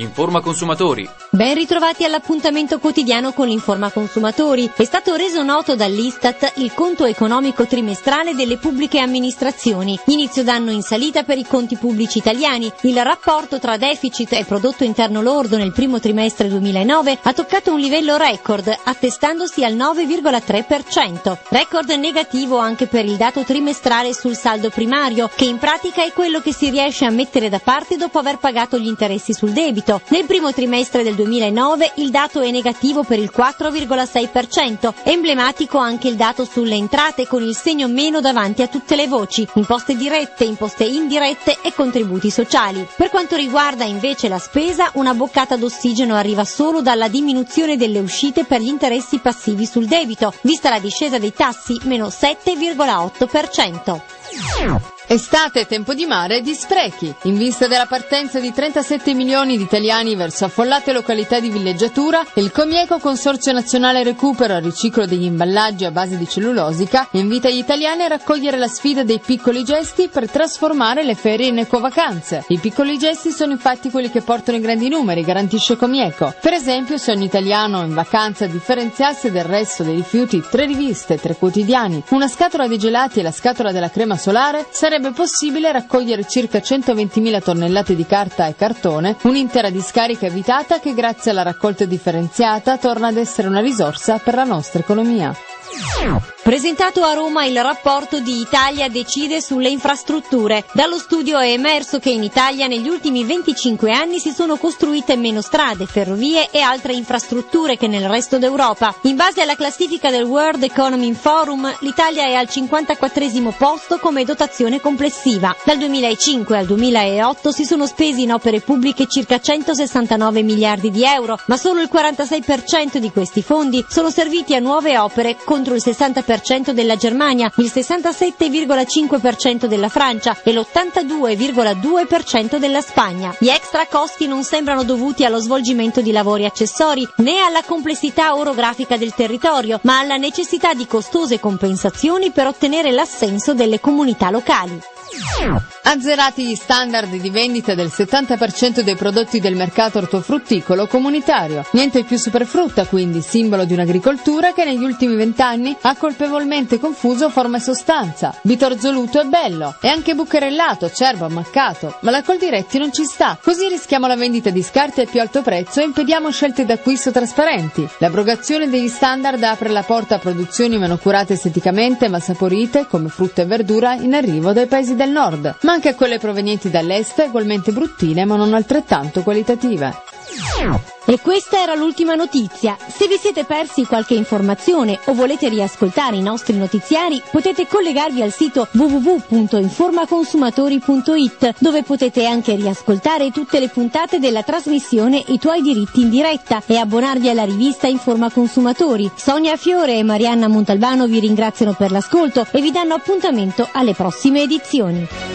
Informa Consumatori. Ben ritrovati all'appuntamento quotidiano con l'Informa Consumatori. È stato reso noto dall'Istat il conto economico trimestrale delle pubbliche amministrazioni. Inizio d'anno in salita per i conti pubblici italiani. Il rapporto tra deficit e prodotto interno lordo nel primo trimestre 2009 ha toccato un livello record, attestandosi al 9,3%. Record negativo anche per il dato trimestrale sul saldo primario, che in pratica è quello che si riesce a mettere da parte dopo aver pagato gli interessi sul debito. Nel primo trimestre del 2009 il dato è negativo per il 4,6%, emblematico anche il dato sulle entrate con il segno meno davanti a tutte le voci, imposte dirette, imposte indirette e contributi sociali. Per quanto riguarda invece la spesa, una boccata d'ossigeno arriva solo dalla diminuzione delle uscite per gli interessi passivi sul debito, vista la discesa dei tassi, meno 7,8%. Estate è tempo di mare e di sprechi. In vista della partenza di 37 milioni di italiani verso affollate località di villeggiatura, il Comieco Consorzio Nazionale Recupero e Riciclo degli Imballaggi a base di cellulosica invita gli italiani a raccogliere la sfida dei piccoli gesti per trasformare le ferie in ecovacanze. I piccoli gesti sono infatti quelli che portano i grandi numeri, garantisce Comieco. Per esempio, se ogni italiano in vacanza differenziasse del resto dei rifiuti 3 riviste, 3 quotidiani, una scatola di gelati e la scatola della crema solare, sarebbe possibile raccogliere circa 120.000 tonnellate di carta e cartone, un'intera discarica evitata che grazie alla raccolta differenziata torna ad essere una risorsa per la nostra economia. Presentato a Roma il rapporto di Italia decide sulle infrastrutture. Dallo studio è emerso che in Italia negli ultimi 25 anni si sono costruite meno strade, ferrovie e altre infrastrutture che nel resto d'Europa. In base alla classifica del World Economic Forum, l'Italia è al 54° posto come dotazione complessiva. Dal 2005 al 2008 si sono spesi in opere pubbliche circa 169 miliardi di euro, ma solo il 46% di questi fondi sono serviti a nuove opere contro il 60% della Germania, il 67,5% della Francia e l'82,2% della Spagna. Gli extra costi non sembrano dovuti allo svolgimento di lavori accessori né alla complessità orografica del territorio, ma alla necessità di costose compensazioni per ottenere l'assenso delle comunità locali. Azzerati gli standard di vendita del 70% dei prodotti del mercato ortofrutticolo comunitario. Niente più superfrutta, quindi, simbolo di un'agricoltura che negli ultimi 20 anni ha colpevolmente confuso forma e sostanza. Bitorzoluto è bello, è anche bucherellato, acerbo, ammaccato, ma la Coldiretti non ci sta. Così rischiamo la vendita di scarti a più alto prezzo e impediamo scelte d'acquisto trasparenti. L'abrogazione degli standard apre la porta a produzioni meno curate esteticamente ma saporite, come frutta e verdura, in arrivo dai paesi del nord, ma anche a quelle provenienti dall'est, ugualmente bruttine ma non altrettanto qualitative. E questa era l'ultima notizia. Se vi siete persi qualche informazione o volete riascoltare i nostri notiziari, potete collegarvi al sito www.informaconsumatori.it, dove potete anche riascoltare tutte le puntate della trasmissione I tuoi diritti in diretta e abbonarvi alla rivista Informa Consumatori. Sonia Fiore e Marianna Montalbano vi ringraziano per l'ascolto e vi danno appuntamento alle prossime edizioni.